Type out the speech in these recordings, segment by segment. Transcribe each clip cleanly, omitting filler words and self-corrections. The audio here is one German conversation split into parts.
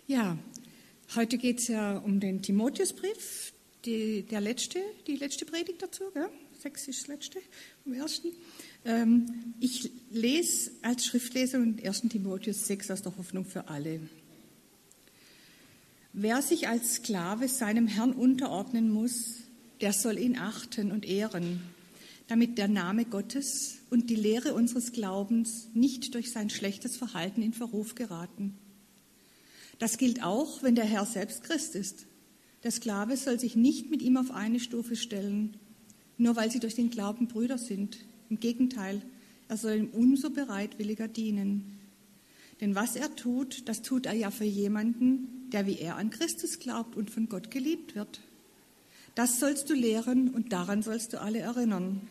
Ja, heute geht es ja um den Timotheusbrief, die letzte Predigt dazu, gell? 6 ist das letzte, vom ersten. Ich lese als Schriftleser 1. Timotheus 6 aus der Hoffnung für alle. Wer sich als Sklave seinem Herrn unterordnen muss, der soll ihn achten und ehren, damit der Name Gottes und die Lehre unseres Glaubens nicht durch sein schlechtes Verhalten in Verruf geraten. Das gilt auch, wenn der Herr selbst Christ ist. Der Sklave soll sich nicht mit ihm auf eine Stufe stellen, nur weil sie durch den Glauben Brüder sind. Im Gegenteil, er soll ihm umso bereitwilliger dienen. Denn was er tut, das tut er ja für jemanden, der wie er an Christus glaubt und von Gott geliebt wird. Das sollst du lehren und daran sollst du alle erinnern.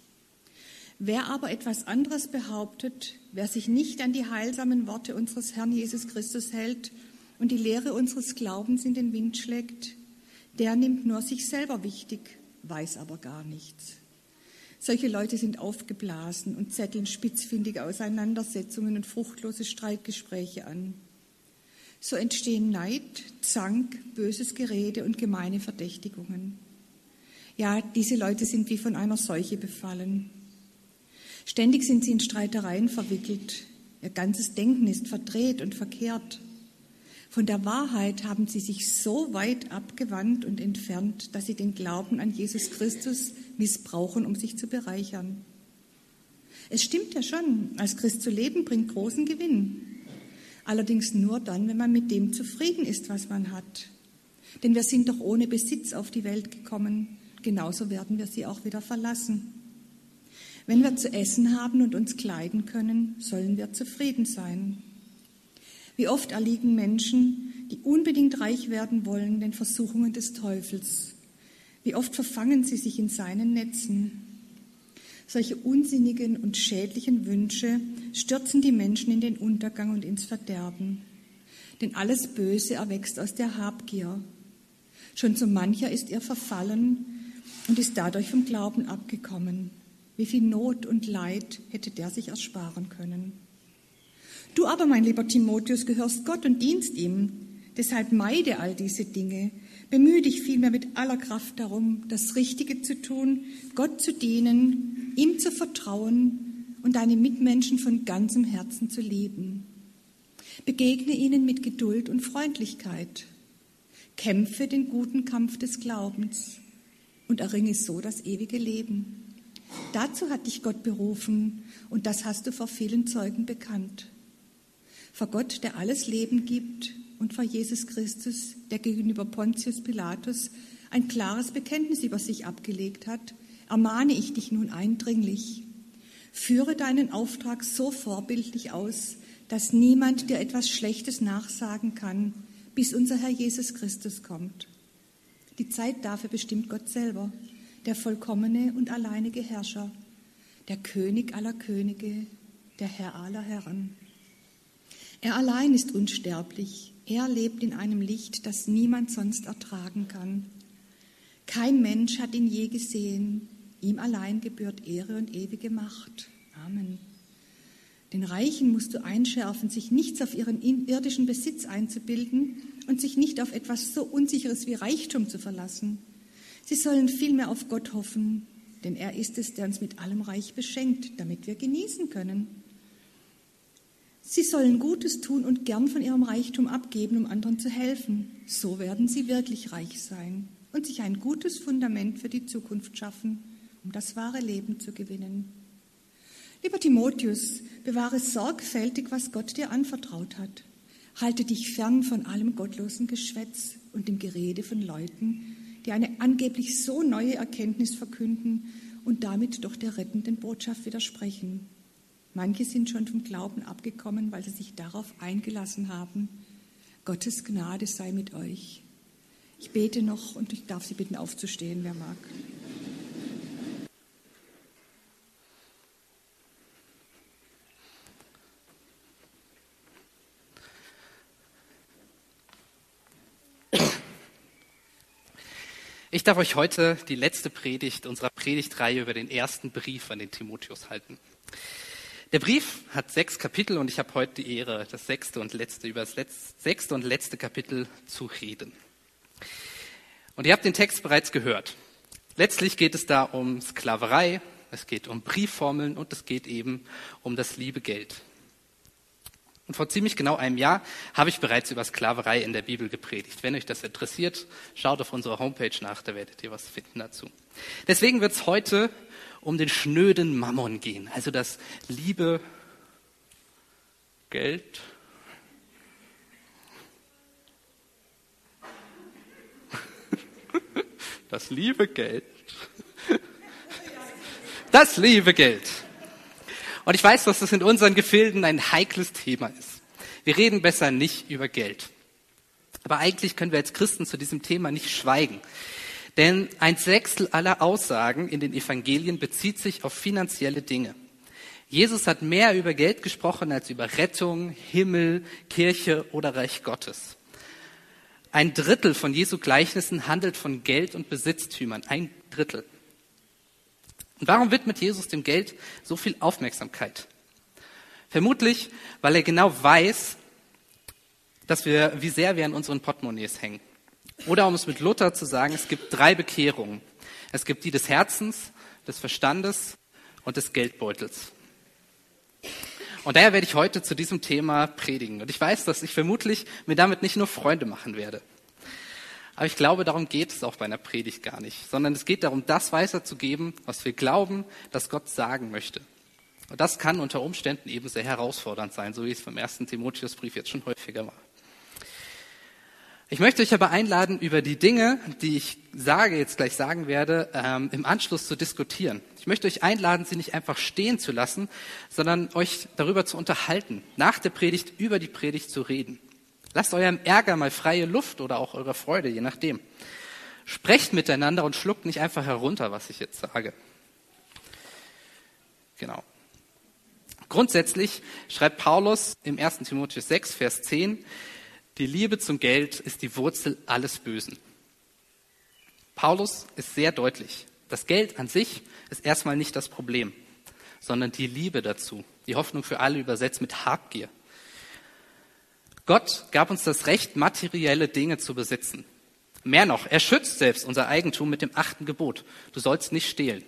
Wer aber etwas anderes behauptet, wer sich nicht an die heilsamen Worte unseres Herrn Jesus Christus hält und die Lehre unseres Glaubens in den Wind schlägt, der nimmt nur sich selber wichtig, weiß aber gar nichts. Solche Leute sind aufgeblasen und zetteln spitzfindige Auseinandersetzungen und fruchtlose Streitgespräche an. So entstehen Neid, Zank, böses Gerede und gemeine Verdächtigungen. Ja, diese Leute sind wie von einer Seuche befallen. Ständig sind sie in Streitereien verwickelt. Ihr ganzes Denken ist verdreht und verkehrt. Von der Wahrheit haben sie sich so weit abgewandt und entfernt, dass sie den Glauben an Jesus Christus missbrauchen, um sich zu bereichern. Es stimmt ja schon, als Christ zu leben bringt großen Gewinn. Allerdings nur dann, wenn man mit dem zufrieden ist, was man hat. Denn wir sind doch ohne Besitz auf die Welt gekommen. Genauso werden wir sie auch wieder verlassen. Wenn wir zu essen haben und uns kleiden können, sollen wir zufrieden sein. Wie oft erliegen Menschen, die unbedingt reich werden wollen, den Versuchungen des Teufels. Wie oft verfangen sie sich in seinen Netzen. Solche unsinnigen und schädlichen Wünsche stürzen die Menschen in den Untergang und ins Verderben. Denn alles Böse erwächst aus der Habgier. Schon so mancher ist ihr verfallen und ist dadurch vom Glauben abgekommen. Wie viel Not und Leid hätte der sich ersparen können. Du aber, mein lieber Timotheus, gehörst Gott und dienst ihm. Deshalb meide all diese Dinge. Bemühe dich vielmehr mit aller Kraft darum, das Richtige zu tun, Gott zu dienen, ihm zu vertrauen und deine Mitmenschen von ganzem Herzen zu lieben. Begegne ihnen mit Geduld und Freundlichkeit. Kämpfe den guten Kampf des Glaubens und erringe so das ewige Leben. Dazu hat dich Gott berufen und das hast du vor vielen Zeugen bekannt. Vor Gott, der alles Leben gibt, und vor Jesus Christus, der gegenüber Pontius Pilatus ein klares Bekenntnis über sich abgelegt hat, ermahne ich dich nun eindringlich. Führe deinen Auftrag so vorbildlich aus, dass niemand dir etwas Schlechtes nachsagen kann, bis unser Herr Jesus Christus kommt. Die Zeit dafür bestimmt Gott selber, der vollkommene und alleinige Herrscher, der König aller Könige, der Herr aller Herren. Er allein ist unsterblich. Er lebt in einem Licht, das niemand sonst ertragen kann. Kein Mensch hat ihn je gesehen. Ihm allein gebührt Ehre und ewige Macht. Amen. Den Reichen musst du einschärfen, sich nichts auf ihren irdischen Besitz einzubilden und sich nicht auf etwas so Unsicheres wie Reichtum zu verlassen. Sie sollen vielmehr auf Gott hoffen, denn er ist es, der uns mit allem Reich beschenkt, damit wir genießen können. Sie sollen Gutes tun und gern von ihrem Reichtum abgeben, um anderen zu helfen. So werden sie wirklich reich sein und sich ein gutes Fundament für die Zukunft schaffen, um das wahre Leben zu gewinnen. Lieber Timotheus, bewahre sorgfältig, was Gott dir anvertraut hat. Halte dich fern von allem gottlosen Geschwätz und dem Gerede von Leuten, die eine angeblich so neue Erkenntnis verkünden und damit doch der rettenden Botschaft widersprechen. Manche sind schon vom Glauben abgekommen, weil sie sich darauf eingelassen haben. Gottes Gnade sei mit euch. Ich bete noch und ich darf Sie bitten, aufzustehen, wer mag. Ich darf euch heute die letzte Predigt unserer Predigtreihe über den ersten Brief an den Timotheus halten. Der Brief hat 6 Kapitel und ich habe heute die Ehre, über das sechste und letzte Kapitel zu reden. Und ihr habt den Text bereits gehört. Letztlich geht es da um Sklaverei, es geht um Briefformeln und es geht eben um das liebe Geld. Und vor ziemlich genau einem Jahr habe ich bereits über Sklaverei in der Bibel gepredigt. Wenn euch das interessiert, schaut auf unserer Homepage nach, da werdet ihr was finden dazu. Deswegen wird es heute um den schnöden Mammon gehen, also das liebe Geld. Das liebe Geld. Das liebe Geld. Und ich weiß, dass das in unseren Gefilden ein heikles Thema ist. Wir reden besser nicht über Geld. Aber eigentlich können wir als Christen zu diesem Thema nicht schweigen. Denn 1/6 aller Aussagen in den Evangelien bezieht sich auf finanzielle Dinge. Jesus hat mehr über Geld gesprochen als über Rettung, Himmel, Kirche oder Reich Gottes. 1/3 von Jesu Gleichnissen handelt von Geld und Besitztümern. 1/3. Und warum widmet Jesus dem Geld so viel Aufmerksamkeit? Vermutlich, weil er genau weiß, wie sehr wir an unseren Portemonnaies hängen. Oder um es mit Luther zu sagen, es gibt 3 Bekehrungen. Es gibt die des Herzens, des Verstandes und des Geldbeutels. Und daher werde ich heute zu diesem Thema predigen. Und ich weiß, dass ich vermutlich mir damit nicht nur Freunde machen werde. Aber ich glaube, darum geht es auch bei einer Predigt gar nicht, sondern es geht darum, das weiterzugeben, was wir glauben, dass Gott sagen möchte. Und das kann unter Umständen eben sehr herausfordernd sein, so wie es beim 1. Timotheusbrief jetzt schon häufiger war. Ich möchte euch aber einladen, über die Dinge, die ich jetzt gleich sagen werde, im Anschluss zu diskutieren. Ich möchte euch einladen, sie nicht einfach stehen zu lassen, sondern euch darüber zu unterhalten, nach der Predigt über die Predigt zu reden. Lasst eurem Ärger mal freie Luft oder auch eurer Freude, je nachdem. Sprecht miteinander und schluckt nicht einfach herunter, was ich jetzt sage. Genau. Grundsätzlich schreibt Paulus im 1. Timotheus 6, Vers 10, die Liebe zum Geld ist die Wurzel alles Bösen. Paulus ist sehr deutlich. Das Geld an sich ist erstmal nicht das Problem, sondern die Liebe dazu. Die Hoffnung für alle übersetzt mit Habgier. Gott gab uns das Recht, materielle Dinge zu besitzen. Mehr noch, er schützt selbst unser Eigentum mit dem 8. Gebot. Du sollst nicht stehlen.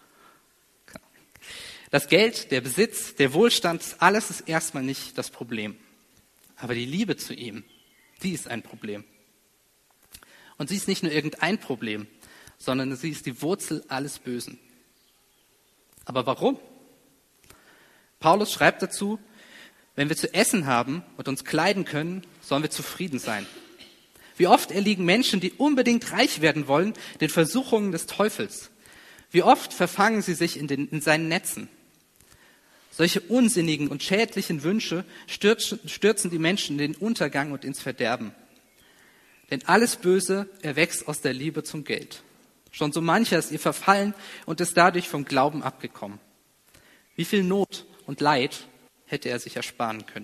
Das Geld, der Besitz, der Wohlstand, alles ist erstmal nicht das Problem. Aber die Liebe zu ihm, die ist ein Problem. Und sie ist nicht nur irgendein Problem, sondern sie ist die Wurzel alles Bösen. Aber warum? Paulus schreibt dazu, wenn wir zu essen haben und uns kleiden können, sollen wir zufrieden sein. Wie oft erliegen Menschen, die unbedingt reich werden wollen, den Versuchungen des Teufels. Wie oft verfangen sie sich in seinen Netzen. Solche unsinnigen und schädlichen Wünsche stürzen die Menschen in den Untergang und ins Verderben. Denn alles Böse erwächst aus der Liebe zum Geld. Schon so mancher ist ihr verfallen und ist dadurch vom Glauben abgekommen. Wie viel Not und Leid hätte er sich ersparen können.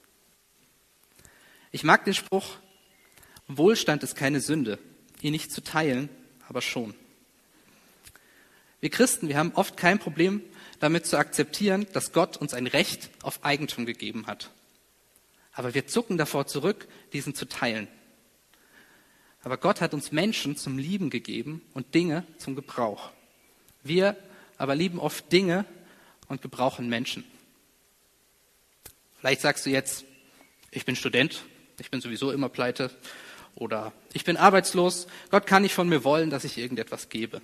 Ich mag den Spruch, Wohlstand ist keine Sünde, ihn nicht zu teilen, aber schon. Wir Christen, wir haben oft kein Problem damit zu akzeptieren, dass Gott uns ein Recht auf Eigentum gegeben hat. Aber wir zucken davor zurück, diesen zu teilen. Aber Gott hat uns Menschen zum Lieben gegeben und Dinge zum Gebrauch. Wir aber lieben oft Dinge und gebrauchen Menschen. Vielleicht sagst du jetzt, ich bin Student, ich bin sowieso immer pleite. Oder ich bin arbeitslos, Gott kann nicht von mir wollen, dass ich irgendetwas gebe.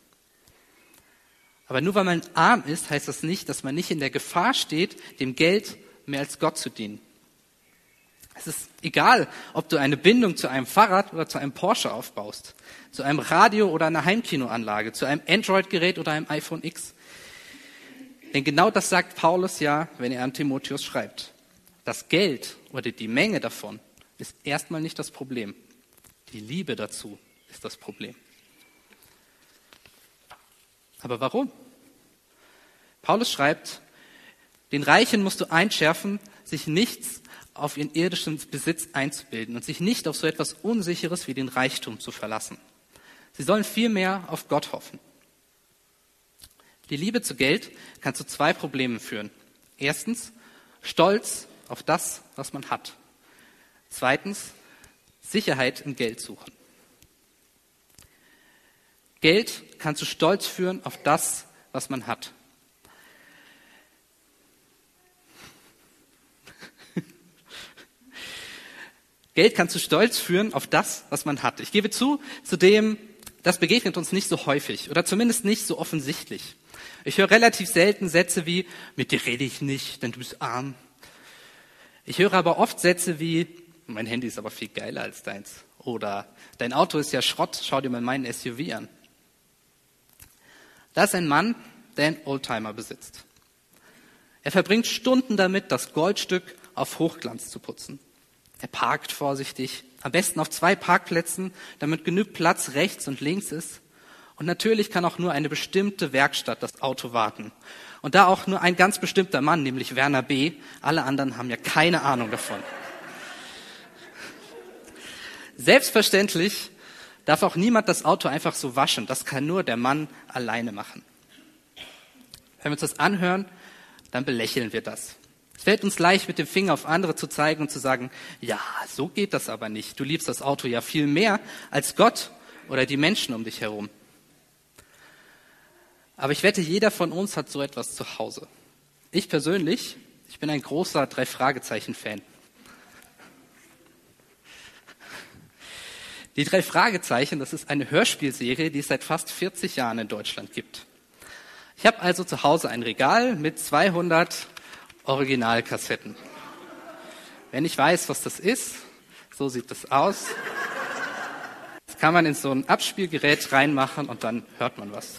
Aber nur weil man arm ist, heißt das nicht, dass man nicht in der Gefahr steht, dem Geld mehr als Gott zu dienen. Es ist egal, ob du eine Bindung zu einem Fahrrad oder zu einem Porsche aufbaust, zu einem Radio oder einer Heimkinoanlage, zu einem Android-Gerät oder einem iPhone X. Denn genau das sagt Paulus ja, wenn er an Timotheus schreibt. Das Geld oder die Menge davon ist erstmal nicht das Problem. Die Liebe dazu ist das Problem. Aber warum? Paulus schreibt, den Reichen musst du einschärfen, sich nichts auf ihren irdischen Besitz einzubilden und sich nicht auf so etwas Unsicheres wie den Reichtum zu verlassen. Sie sollen vielmehr auf Gott hoffen. Die Liebe zu Geld kann zu 2 Problemen führen. Erstens, Stolz auf das, was man hat. Zweitens, Sicherheit im Geld suchen. Geld kann zu Stolz führen auf das, was man hat. Geld kann zu Stolz führen auf das, was man hat. Ich gebe zu, das begegnet uns nicht so häufig oder zumindest nicht so offensichtlich. Ich höre relativ selten Sätze wie, mit dir rede ich nicht, denn du bist arm. Ich höre aber oft Sätze wie, mein Handy ist aber viel geiler als deins. Oder dein Auto ist ja Schrott, schau dir mal meinen SUV an. Da ist ein Mann, der einen Oldtimer besitzt. Er verbringt Stunden damit, das Goldstück auf Hochglanz zu putzen. Er parkt vorsichtig, am besten auf 2 Parkplätzen, damit genug Platz rechts und links ist. Und natürlich kann auch nur eine bestimmte Werkstatt das Auto warten. Und da auch nur ein ganz bestimmter Mann, nämlich Werner B., alle anderen haben ja keine Ahnung davon. Selbstverständlich darf auch niemand das Auto einfach so waschen. Das kann nur der Mann alleine machen. Wenn wir uns das anhören, dann belächeln wir das. Es fällt uns leicht, mit dem Finger auf andere zu zeigen und zu sagen, ja, so geht das aber nicht. Du liebst das Auto ja viel mehr als Gott oder die Menschen um dich herum. Aber ich wette, jeder von uns hat so etwas zu Hause. Ich persönlich, ich bin ein großer 3-Fragezeichen-Fan. Die 3 Fragezeichen, das ist eine Hörspielserie, die es seit fast 40 Jahren in Deutschland gibt. Ich habe also zu Hause ein Regal mit 200 Originalkassetten. Wenn ich weiß, was das ist, so sieht das aus. Das kann man in so ein Abspielgerät reinmachen und dann hört man was.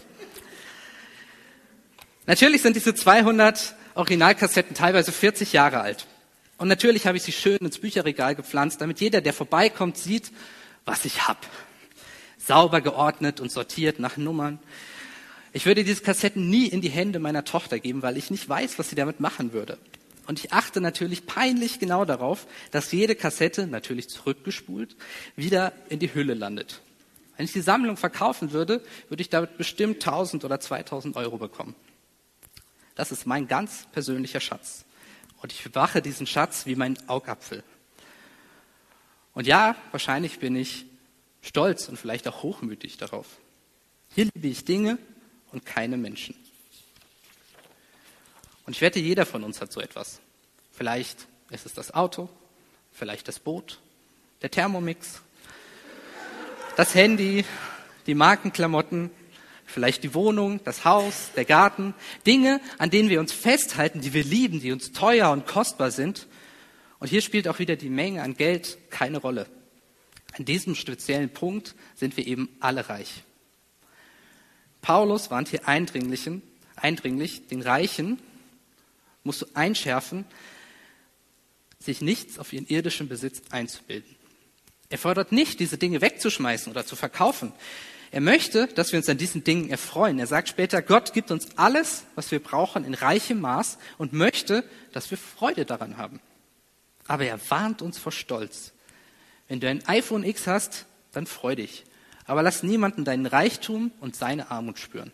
Natürlich sind diese 200 Originalkassetten teilweise 40 Jahre alt. Und natürlich habe ich sie schön ins Bücherregal gepflanzt, damit jeder, der vorbeikommt, sieht, was ich hab. Sauber geordnet und sortiert nach Nummern. Ich würde diese Kassetten nie in die Hände meiner Tochter geben, weil ich nicht weiß, was sie damit machen würde. Und ich achte natürlich peinlich genau darauf, dass jede Kassette, natürlich zurückgespult, wieder in die Hülle landet. Wenn ich die Sammlung verkaufen würde, würde ich damit bestimmt 1.000 oder 2.000 Euro bekommen. Das ist mein ganz persönlicher Schatz. Und ich bewache diesen Schatz wie meinen Augapfel. Und ja, wahrscheinlich bin ich stolz und vielleicht auch hochmütig darauf. Hier liebe ich Dinge und keine Menschen. Und ich wette, jeder von uns hat so etwas. Vielleicht ist es das Auto, vielleicht das Boot, der Thermomix, das Handy, die Markenklamotten, vielleicht die Wohnung, das Haus, der Garten. Dinge, an denen wir uns festhalten, die wir lieben, die uns teuer und kostbar sind. Und hier spielt auch wieder die Menge an Geld keine Rolle. An diesem speziellen Punkt sind wir eben alle reich. Paulus warnt hier eindringlich, den Reichen musst du einschärfen, sich nichts auf ihren irdischen Besitz einzubilden. Er fordert nicht, diese Dinge wegzuschmeißen oder zu verkaufen. Er möchte, dass wir uns an diesen Dingen erfreuen. Er sagt später, Gott gibt uns alles, was wir brauchen, in reichem Maß und möchte, dass wir Freude daran haben. Aber er warnt uns vor Stolz. Wenn du ein iPhone X hast, dann freu dich. Aber lass niemanden deinen Reichtum und seine Armut spüren.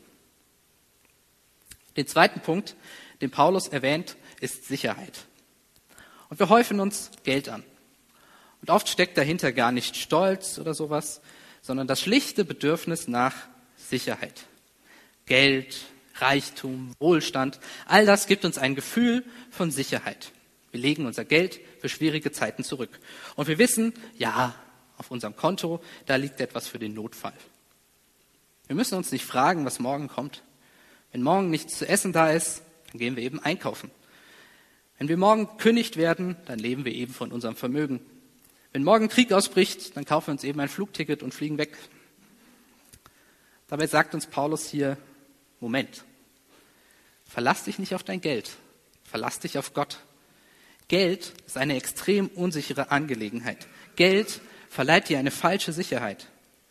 Den zweiten Punkt, den Paulus erwähnt, ist Sicherheit. Und wir häufen uns Geld an. Und oft steckt dahinter gar nicht Stolz oder sowas, sondern das schlichte Bedürfnis nach Sicherheit. Geld, Reichtum, Wohlstand, all das gibt uns ein Gefühl von Sicherheit. Wir legen unser Geld für schwierige Zeiten zurück. Und wir wissen, ja, auf unserem Konto, da liegt etwas für den Notfall. Wir müssen uns nicht fragen, was morgen kommt. Wenn morgen nichts zu essen da ist, dann gehen wir eben einkaufen. Wenn wir morgen gekündigt werden, dann leben wir eben von unserem Vermögen. Wenn morgen Krieg ausbricht, dann kaufen wir uns eben ein Flugticket und fliegen weg. Dabei sagt uns Paulus hier, Moment, verlass dich nicht auf dein Geld, verlass dich auf Gott. Geld ist eine extrem unsichere Angelegenheit. Geld verleiht dir eine falsche Sicherheit.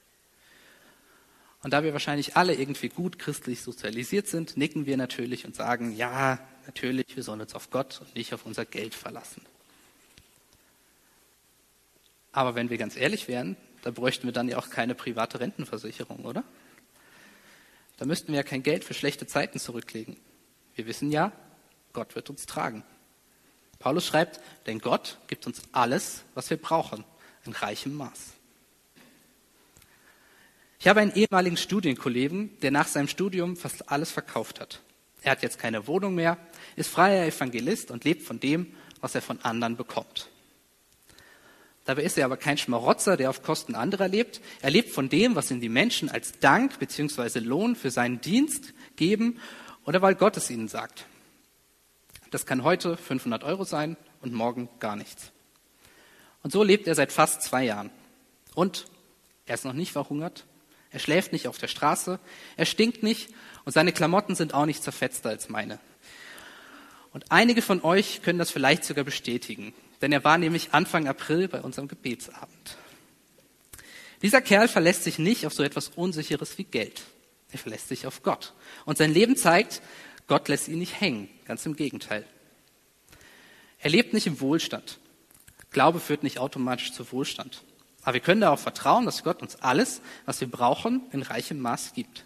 Und da wir wahrscheinlich alle irgendwie gut christlich sozialisiert sind, nicken wir natürlich und sagen, ja, natürlich, wir sollen uns auf Gott und nicht auf unser Geld verlassen. Aber wenn wir ganz ehrlich wären, dann bräuchten wir dann ja auch keine private Rentenversicherung, oder? Da müssten wir ja kein Geld für schlechte Zeiten zurücklegen. Wir wissen ja, Gott wird uns tragen. Paulus schreibt, denn Gott gibt uns alles, was wir brauchen, in reichem Maß. Ich habe einen ehemaligen Studienkollegen, der nach seinem Studium fast alles verkauft hat. Er hat jetzt keine Wohnung mehr, ist freier Evangelist und lebt von dem, was er von anderen bekommt. Dabei ist er aber kein Schmarotzer, der auf Kosten anderer lebt. Er lebt von dem, was ihm die Menschen als Dank bzw. Lohn für seinen Dienst geben oder weil Gott es ihnen sagt. Das kann heute 500 € sein und morgen gar nichts. Und so lebt er seit fast 2 Jahren. Und er ist noch nicht verhungert, er schläft nicht auf der Straße, er stinkt nicht und seine Klamotten sind auch nicht zerfetzter als meine. Und einige von euch können das vielleicht sogar bestätigen, denn er war nämlich Anfang April bei unserem Gebetsabend. Dieser Kerl verlässt sich nicht auf so etwas Unsicheres wie Geld. Er verlässt sich auf Gott. Und sein Leben zeigt, Gott lässt ihn nicht hängen, ganz im Gegenteil. Er lebt nicht im Wohlstand. Glaube führt nicht automatisch zu Wohlstand. Aber wir können darauf vertrauen, dass Gott uns alles, was wir brauchen, in reichem Maß gibt.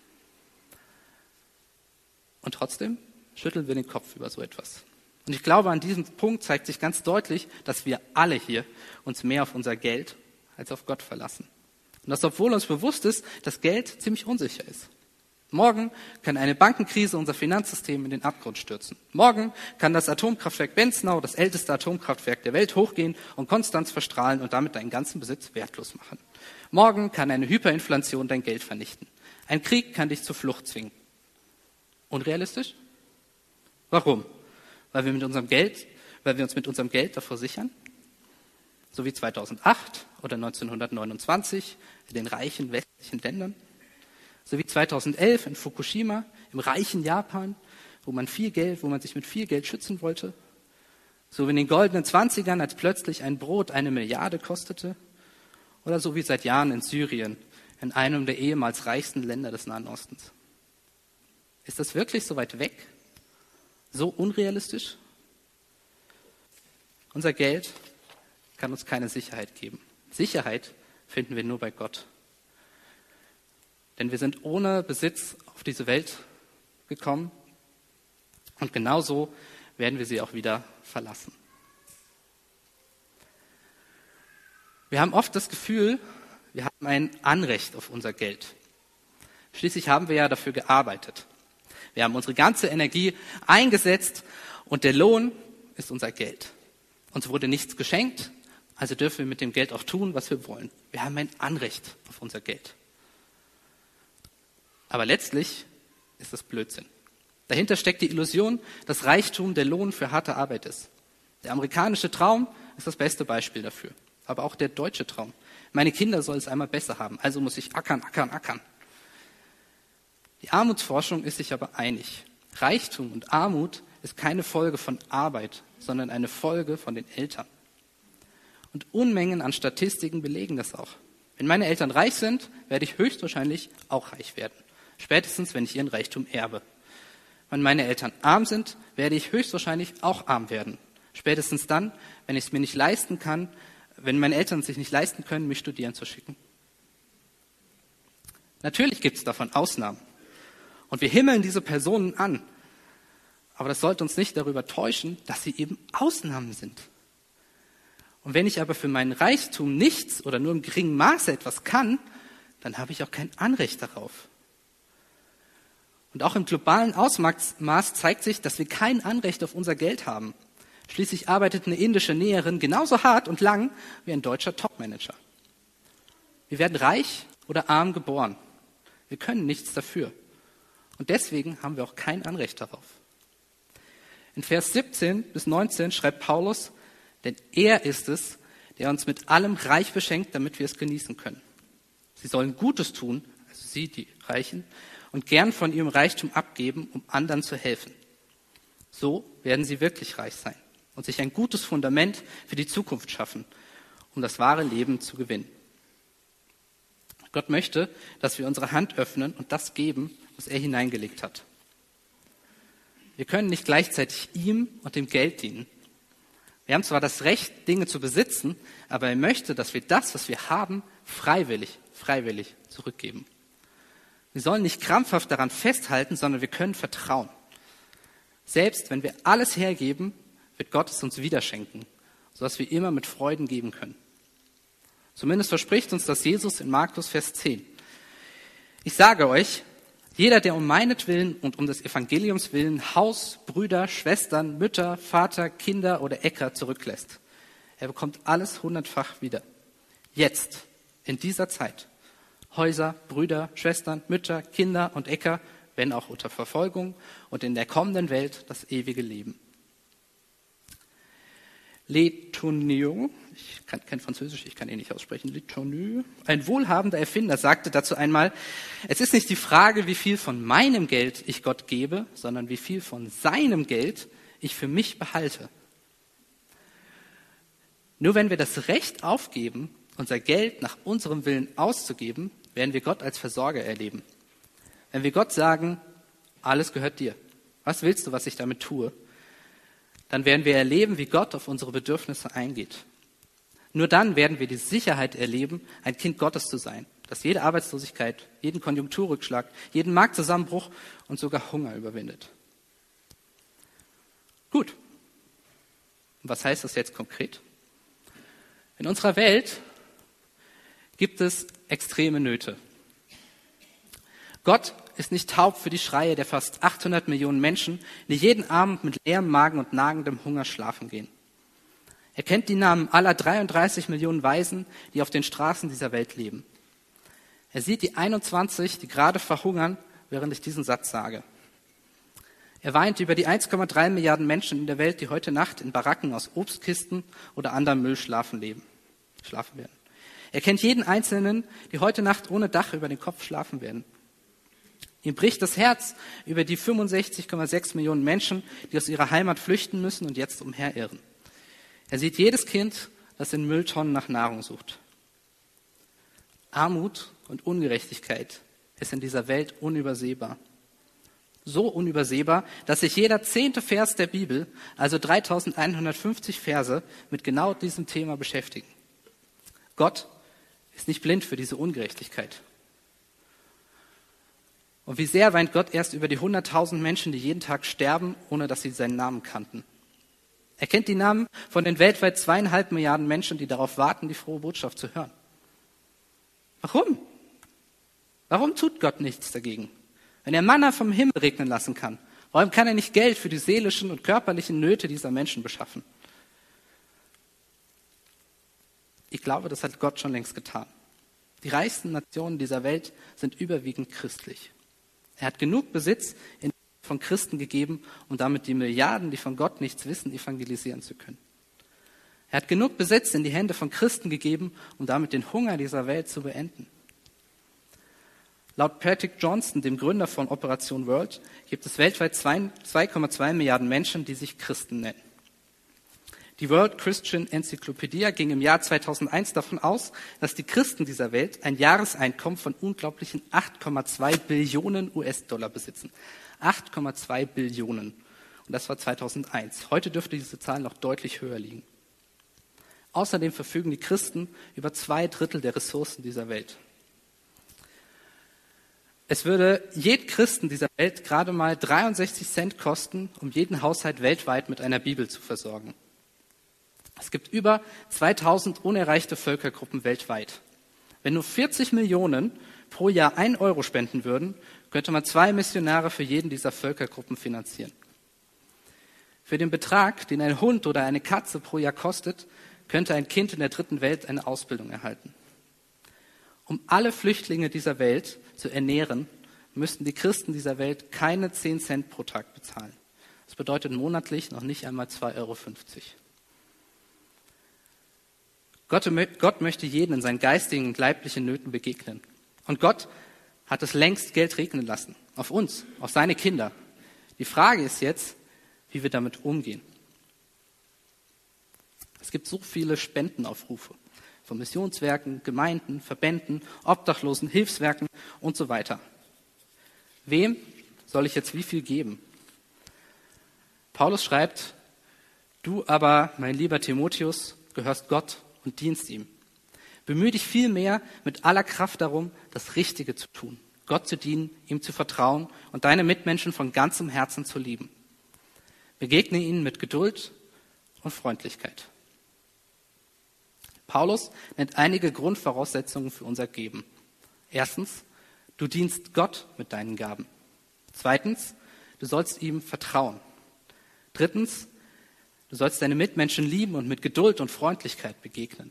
Und trotzdem schütteln wir den Kopf über so etwas. Und ich glaube, an diesem Punkt zeigt sich ganz deutlich, dass wir alle hier uns mehr auf unser Geld als auf Gott verlassen. Und das, obwohl uns bewusst ist, dass Geld ziemlich unsicher ist. Morgen kann eine Bankenkrise unser Finanzsystem in den Abgrund stürzen. Morgen kann das Atomkraftwerk Benznau, das älteste Atomkraftwerk der Welt, hochgehen und Konstanz verstrahlen und damit deinen ganzen Besitz wertlos machen. Morgen kann eine Hyperinflation dein Geld vernichten. Ein Krieg kann dich zur Flucht zwingen. Unrealistisch? Warum? Weil wir uns mit unserem Geld davor sichern? So wie 2008 oder 1929 in den reichen westlichen Ländern? So wie 2011 in Fukushima, im reichen Japan, wo man sich mit viel Geld schützen wollte. So wie in den goldenen 20ern, als plötzlich ein Brot 1 Milliarde kostete. Oder so wie seit Jahren in Syrien, in einem der ehemals reichsten Länder des Nahen Ostens. Ist das wirklich so weit weg? So unrealistisch? Unser Geld kann uns keine Sicherheit geben. Sicherheit finden wir nur bei Gott. Denn wir sind ohne Besitz auf diese Welt gekommen und genauso werden wir sie auch wieder verlassen. Wir haben oft das Gefühl, wir haben ein Anrecht auf unser Geld. Schließlich haben wir ja dafür gearbeitet. Wir haben unsere ganze Energie eingesetzt und der Lohn ist unser Geld. Uns wurde nichts geschenkt, also dürfen wir mit dem Geld auch tun, was wir wollen. Wir haben ein Anrecht auf unser Geld. Aber letztlich ist das Blödsinn. Dahinter steckt die Illusion, dass Reichtum der Lohn für harte Arbeit ist. Der amerikanische Traum ist das beste Beispiel dafür. Aber auch der deutsche Traum. Meine Kinder sollen es einmal besser haben, also muss ich ackern. Die Armutsforschung ist sich aber einig. Reichtum und Armut ist keine Folge von Arbeit, sondern eine Folge von den Eltern. Und Unmengen an Statistiken belegen das auch. Wenn meine Eltern reich sind, werde ich höchstwahrscheinlich auch reich werden. Spätestens, wenn ich ihren Reichtum erbe. Wenn meine Eltern arm sind, werde ich höchstwahrscheinlich auch arm werden. Spätestens dann, wenn ich es mir nicht leisten kann, wenn meine Eltern es sich nicht leisten können, mich studieren zu schicken. Natürlich gibt es davon Ausnahmen. Und wir himmeln diese Personen an. Aber das sollte uns nicht darüber täuschen, dass sie eben Ausnahmen sind. Und wenn ich aber für meinen Reichtum nichts oder nur im geringen Maße etwas kann, dann habe ich auch kein Anrecht darauf. Und auch im globalen Ausmaß zeigt sich, dass wir kein Anrecht auf unser Geld haben. Schließlich arbeitet eine indische Näherin genauso hart und lang wie ein deutscher Topmanager. Wir werden reich oder arm geboren. Wir können nichts dafür. Und deswegen haben wir auch kein Anrecht darauf. In Vers 17 bis 19 schreibt Paulus, denn er ist es, der uns mit allem reich beschenkt, damit wir es genießen können. Sie sollen Gutes tun, also sie, die Reichen, und gern von ihrem Reichtum abgeben, um anderen zu helfen. So werden sie wirklich reich sein und sich ein gutes Fundament für die Zukunft schaffen, um das wahre Leben zu gewinnen. Gott möchte, dass wir unsere Hand öffnen und das geben, was er hineingelegt hat. Wir können nicht gleichzeitig ihm und dem Geld dienen. Wir haben zwar das Recht, Dinge zu besitzen, aber er möchte, dass wir das, was wir haben, freiwillig zurückgeben. Wir sollen nicht krampfhaft daran festhalten, sondern wir können vertrauen. Selbst wenn wir alles hergeben, wird Gott es uns wieder schenken, sodass wir immer mit Freuden geben können. Zumindest verspricht uns das Jesus in Markus Vers 10. Ich sage euch, jeder, der um meinetwillen und um des Evangeliums willen Haus, Brüder, Schwestern, Mütter, Vater, Kinder oder Äcker zurücklässt, er bekommt alles 100-fach wieder. Jetzt, in dieser Zeit. Häuser, Brüder, Schwestern, Mütter, Kinder und Äcker, wenn auch unter Verfolgung, und in der kommenden Welt das ewige Leben. Letourneux, ich kann kein Französisch, ich kann ihn nicht aussprechen, Letourneux, ein wohlhabender Erfinder, sagte dazu einmal, es ist nicht die Frage, wie viel von meinem Geld ich Gott gebe, sondern wie viel von seinem Geld ich für mich behalte. Nur wenn wir das Recht aufgeben, unser Geld nach unserem Willen auszugeben, werden wir Gott als Versorger erleben. Wenn wir Gott sagen, alles gehört dir, was willst du, was ich damit tue, dann werden wir erleben, wie Gott auf unsere Bedürfnisse eingeht. Nur dann werden wir die Sicherheit erleben, ein Kind Gottes zu sein, das jede Arbeitslosigkeit, jeden Konjunkturrückschlag, jeden Marktzusammenbruch und sogar Hunger überwindet. Gut. Und was heißt das jetzt konkret? In unserer Welt gibt es extreme Nöte. Gott ist nicht taub für die Schreie der fast 800 Millionen Menschen, die jeden Abend mit leerem Magen und nagendem Hunger schlafen gehen. Er kennt die Namen aller 33 Millionen Waisen, die auf den Straßen dieser Welt leben. Er sieht die 21, die gerade verhungern, während ich diesen Satz sage. Er weint über die 1,3 Milliarden Menschen in der Welt, die heute Nacht in Baracken aus Obstkisten oder anderem Müll schlafen werden. Er kennt jeden Einzelnen, die heute Nacht ohne Dach über den Kopf schlafen werden. Ihm bricht das Herz über die 65,6 Millionen Menschen, die aus ihrer Heimat flüchten müssen und jetzt umherirren. Er sieht jedes Kind, das in Mülltonnen nach Nahrung sucht. Armut und Ungerechtigkeit ist in dieser Welt unübersehbar. So unübersehbar, dass sich jeder 10. Vers der Bibel, also 3150 Verse, mit genau diesem Thema beschäftigen. Gott ist nicht blind für diese Ungerechtigkeit. Und wie sehr weint Gott erst über die 100.000 Menschen, die jeden Tag sterben, ohne dass sie seinen Namen kannten. Er kennt die Namen von den weltweit 2,5 Milliarden Menschen, die darauf warten, die frohe Botschaft zu hören. Warum? Warum tut Gott nichts dagegen? Wenn er Manna vom Himmel regnen lassen kann, warum kann er nicht Geld für die seelischen und körperlichen Nöte dieser Menschen beschaffen? Ich glaube, das hat Gott schon längst getan. Die reichsten Nationen dieser Welt sind überwiegend christlich. Er hat genug Besitz von Christen gegeben, um damit die Milliarden, die von Gott nichts wissen, evangelisieren zu können. Er hat genug Besitz in die Hände von Christen gegeben, um damit den Hunger dieser Welt zu beenden. Laut Patrick Johnson, dem Gründer von Operation World, gibt es weltweit 2,2 Milliarden Menschen, die sich Christen nennen. Die World Christian Encyclopedia ging im Jahr 2001 davon aus, dass die Christen dieser Welt ein Jahreseinkommen von unglaublichen 8,2 Billionen US-Dollar besitzen. 8,2 Billionen. Und das war 2001. Heute dürfte diese Zahl noch deutlich höher liegen. Außerdem verfügen die Christen über 2/3 der Ressourcen dieser Welt. Es würde jeden Christen dieser Welt gerade mal 63 Cent kosten, um jeden Haushalt weltweit mit einer Bibel zu versorgen. Es gibt über 2000 unerreichte Völkergruppen weltweit. Wenn nur 40 Millionen pro Jahr 1 Euro spenden würden, könnte man 2 Missionare für jeden dieser Völkergruppen finanzieren. Für den Betrag, den ein Hund oder eine Katze pro Jahr kostet, könnte ein Kind in der dritten Welt eine Ausbildung erhalten. Um alle Flüchtlinge dieser Welt zu ernähren, müssten die Christen dieser Welt keine 10 Cent pro Tag bezahlen. Das bedeutet monatlich noch nicht einmal 2,50 Euro. Gott möchte jeden in seinen geistigen und leiblichen Nöten begegnen. Und Gott hat es längst Geld regnen lassen. Auf uns, auf seine Kinder. Die Frage ist jetzt, wie wir damit umgehen. Es gibt so viele Spendenaufrufe von Missionswerken, Gemeinden, Verbänden, Obdachlosen, Hilfswerken und so weiter. Wem soll ich jetzt wie viel geben? Paulus schreibt, du aber, mein lieber Timotheus, gehörst Gott und dienst ihm. Bemühe dich vielmehr mit aller Kraft darum, das Richtige zu tun, Gott zu dienen, ihm zu vertrauen und deine Mitmenschen von ganzem Herzen zu lieben. Begegne ihnen mit Geduld und Freundlichkeit. Paulus nennt einige Grundvoraussetzungen für unser Geben. Erstens, du dienst Gott mit deinen Gaben. Zweitens, du sollst ihm vertrauen. Drittens, du sollst deine Mitmenschen lieben und mit Geduld und Freundlichkeit begegnen.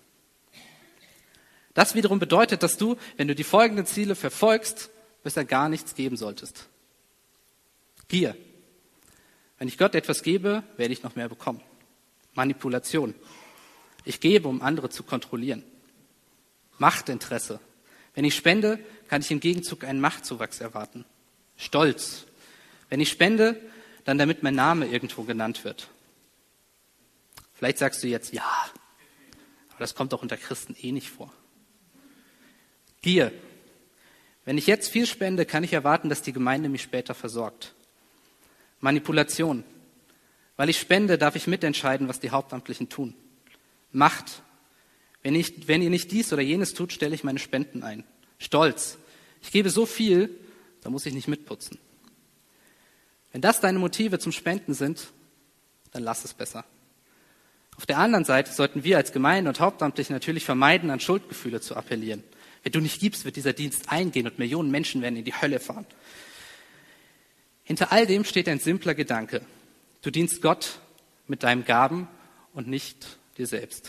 Das wiederum bedeutet, dass du, wenn du die folgenden Ziele verfolgst, besser gar nichts geben solltest. Gier. Wenn ich Gott etwas gebe, werde ich noch mehr bekommen. Manipulation. Ich gebe, um andere zu kontrollieren. Machtinteresse. Wenn ich spende, kann ich im Gegenzug einen Machtzuwachs erwarten. Stolz. Wenn ich spende, dann damit mein Name irgendwo genannt wird. Vielleicht sagst du jetzt, ja, aber das kommt doch unter Christen eh nicht vor. Gier. Wenn ich jetzt viel spende, kann ich erwarten, dass die Gemeinde mich später versorgt. Manipulation. Weil ich spende, darf ich mitentscheiden, was die Hauptamtlichen tun. Macht. Wenn ihr nicht dies oder jenes tut, stelle ich meine Spenden ein. Stolz. Ich gebe so viel, da muss ich nicht mitputzen. Wenn das deine Motive zum Spenden sind, dann lass es besser. Auf der anderen Seite sollten wir als Gemeinde und Hauptamtliche natürlich vermeiden, an Schuldgefühle zu appellieren. Wenn du nicht gibst, wird dieser Dienst eingehen und Millionen Menschen werden in die Hölle fahren. Hinter all dem steht ein simpler Gedanke. Du dienst Gott mit deinen Gaben und nicht dir selbst.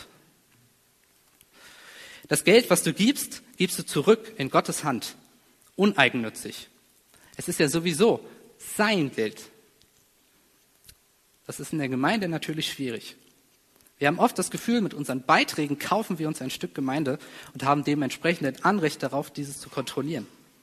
Das Geld, was du gibst, gibst du zurück in Gottes Hand, uneigennützig. Es ist ja sowieso sein Geld. Das ist in der Gemeinde natürlich schwierig. Wir haben oft das Gefühl, mit unseren Beiträgen kaufen wir uns ein Stück Gemeinde und haben dementsprechend ein Anrecht darauf, dieses zu kontrollieren.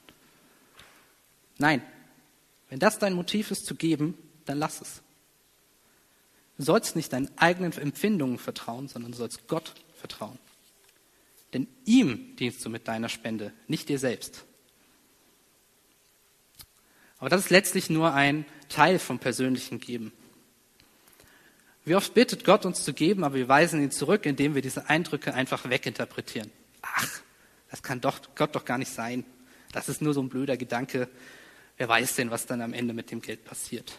Nein, wenn das dein Motiv ist zu geben, dann lass es. Du sollst nicht deinen eigenen Empfindungen vertrauen, sondern du sollst Gott vertrauen. Denn ihm dienst du mit deiner Spende, nicht dir selbst. Aber das ist letztlich nur ein Teil vom persönlichen Geben. Wie oft bittet Gott uns zu geben, aber wir weisen ihn zurück, indem wir diese Eindrücke einfach weginterpretieren. Ach, das kann doch Gott doch gar nicht sein. Das ist nur so ein blöder Gedanke. Wer weiß denn, was dann am Ende mit dem Geld passiert?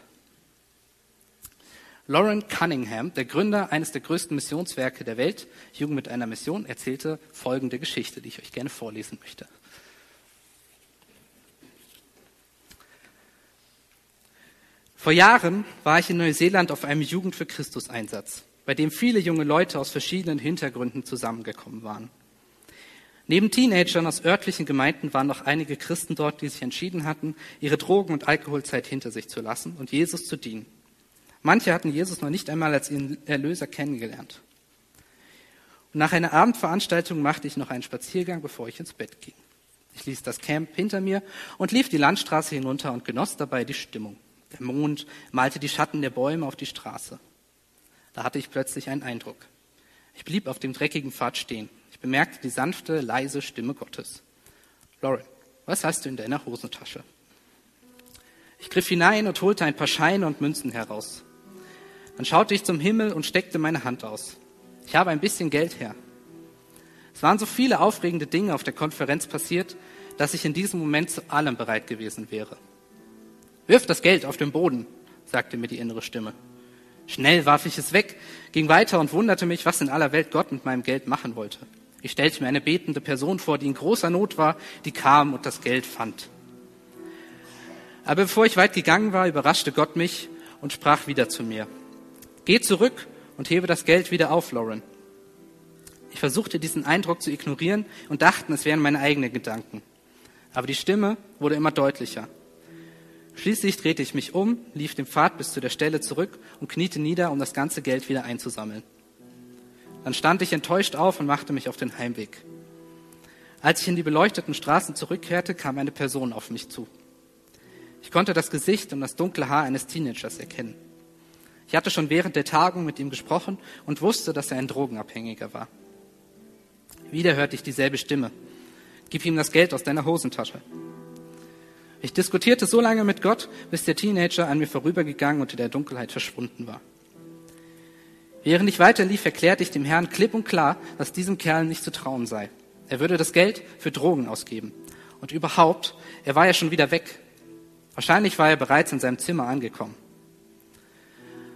Lauren Cunningham, der Gründer eines der größten Missionswerke der Welt, Jugend mit einer Mission, erzählte folgende Geschichte, die ich euch gerne vorlesen möchte. Vor Jahren war ich in Neuseeland auf einem Jugend für Christus-Einsatz, bei dem viele junge Leute aus verschiedenen Hintergründen zusammengekommen waren. Neben Teenagern aus örtlichen Gemeinden waren noch einige Christen dort, die sich entschieden hatten, ihre Drogen- und Alkoholzeit hinter sich zu lassen und Jesus zu dienen. Manche hatten Jesus noch nicht einmal als ihren Erlöser kennengelernt. Und nach einer Abendveranstaltung machte ich noch einen Spaziergang, bevor ich ins Bett ging. Ich ließ das Camp hinter mir und lief die Landstraße hinunter und genoss dabei die Stimmung. Der Mond malte die Schatten der Bäume auf die Straße. Da hatte ich plötzlich einen Eindruck. Ich blieb auf dem dreckigen Pfad stehen. Ich bemerkte die sanfte, leise Stimme Gottes. Lauren, was hast du in deiner Hosentasche? Ich griff hinein und holte ein paar Scheine und Münzen heraus. Dann schaute ich zum Himmel und steckte meine Hand aus. Ich habe ein bisschen Geld her. Es waren so viele aufregende Dinge auf der Konferenz passiert, dass ich in diesem Moment zu allem bereit gewesen wäre. Wirf das Geld auf den Boden, sagte mir die innere Stimme. Schnell warf ich es weg, ging weiter und wunderte mich, was in aller Welt Gott mit meinem Geld machen wollte. Ich stellte mir eine betende Person vor, die in großer Not war, die kam und das Geld fand. Aber bevor ich weit gegangen war, überraschte Gott mich und sprach wieder zu mir. Geh zurück und hebe das Geld wieder auf, Lauren. Ich versuchte, diesen Eindruck zu ignorieren und dachte, es wären meine eigenen Gedanken. Aber die Stimme wurde immer deutlicher. Schließlich drehte ich mich um, lief den Pfad bis zu der Stelle zurück und kniete nieder, um das ganze Geld wieder einzusammeln. Dann stand ich enttäuscht auf und machte mich auf den Heimweg. Als ich in die beleuchteten Straßen zurückkehrte, kam eine Person auf mich zu. Ich konnte das Gesicht und das dunkle Haar eines Teenagers erkennen. Ich hatte schon während der Tagung mit ihm gesprochen und wusste, dass er ein Drogenabhängiger war. Wieder hörte ich dieselbe Stimme. Gib ihm das Geld aus deiner Hosentasche. Ich diskutierte so lange mit Gott, bis der Teenager an mir vorübergegangen und in der Dunkelheit verschwunden war. Während ich weiterlief, erklärte ich dem Herrn klipp und klar, dass diesem Kerl nicht zu trauen sei. Er würde das Geld für Drogen ausgeben. Und überhaupt, er war ja schon wieder weg. Wahrscheinlich war er bereits in seinem Zimmer angekommen.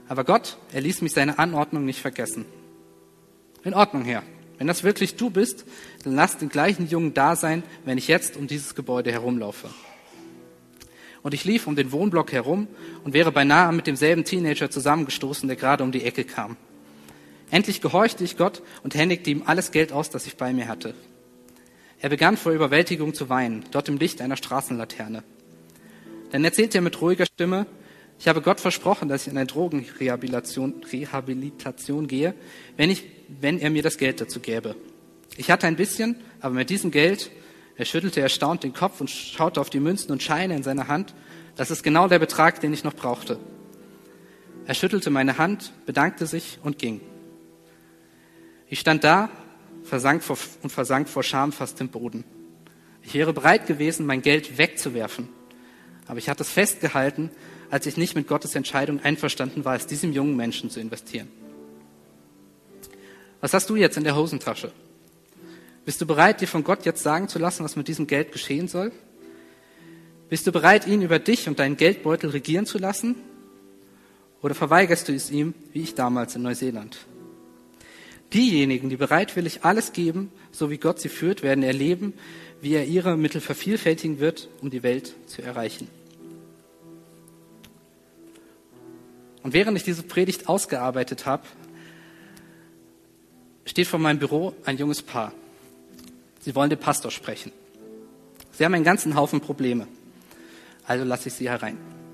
Aber Gott, er ließ mich seine Anordnung nicht vergessen. In Ordnung, Herr. Wenn das wirklich du bist, dann lass den gleichen Jungen da sein, wenn ich jetzt um dieses Gebäude herumlaufe. Und ich lief um den Wohnblock herum und wäre beinahe mit demselben Teenager zusammengestoßen, der gerade um die Ecke kam. Endlich gehorchte ich Gott und händigte ihm alles Geld aus, das ich bei mir hatte. Er begann vor Überwältigung zu weinen, dort im Licht einer Straßenlaterne. Dann erzählte er mit ruhiger Stimme: Ich habe Gott versprochen, dass ich in eine Drogenrehabilitation gehe, wenn er mir das Geld dazu gäbe. Ich hatte ein bisschen, aber mit diesem Geld, er schüttelte erstaunt den Kopf und schaute auf die Münzen und Scheine in seiner Hand, das ist genau der Betrag, den ich noch brauchte. Er schüttelte meine Hand, bedankte sich und ging. Ich stand da, versank vor Scham fast im Boden. Ich wäre bereit gewesen, mein Geld wegzuwerfen, aber ich hatte es festgehalten, als ich nicht mit Gottes Entscheidung einverstanden war, es diesem jungen Menschen zu investieren. Was hast du jetzt in der Hosentasche? Bist du bereit, dir von Gott jetzt sagen zu lassen, was mit diesem Geld geschehen soll? Bist du bereit, ihn über dich und deinen Geldbeutel regieren zu lassen? Oder verweigerst du es ihm, wie ich damals in Neuseeland? Diejenigen, die bereitwillig alles geben, so wie Gott sie führt, werden erleben, wie er ihre Mittel vervielfältigen wird, um die Welt zu erreichen. Und während ich diese Predigt ausgearbeitet habe, steht vor meinem Büro ein junges Paar. Sie wollen den Pastor sprechen. Sie haben einen ganzen Haufen Probleme. Also lasse ich sie herein.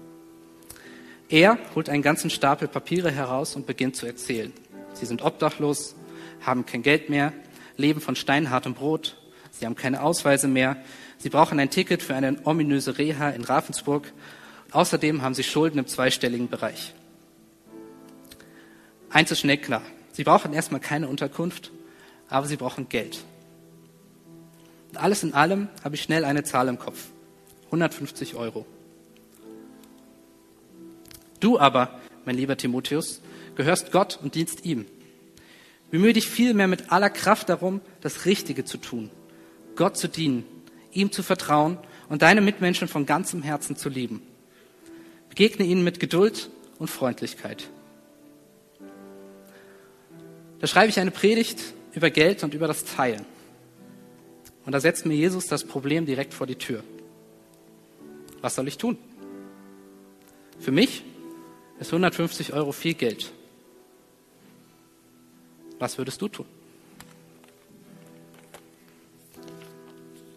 Er holt einen ganzen Stapel Papiere heraus und beginnt zu erzählen. Sie sind obdachlos, haben kein Geld mehr, leben von steinhartem Brot, sie haben keine Ausweise mehr, sie brauchen ein Ticket für eine ominöse Reha in Ravensburg. Außerdem haben sie Schulden im zweistelligen Bereich. Eins ist schnell klar, sie brauchen erstmal keine Unterkunft, aber sie brauchen Geld. Und alles in allem habe ich schnell eine Zahl im Kopf: 150 €. Du aber, mein lieber Timotheus, gehörst Gott und dienst ihm. Bemühe dich vielmehr mit aller Kraft darum, das Richtige zu tun, Gott zu dienen, ihm zu vertrauen und deine Mitmenschen von ganzem Herzen zu lieben. Begegne ihnen mit Geduld und Freundlichkeit. Da schreibe ich eine Predigt über Geld und über das Teilen. Und da setzt mir Jesus das Problem direkt vor die Tür. Was soll ich tun? Für mich ist 150 € viel Geld. Was würdest du tun?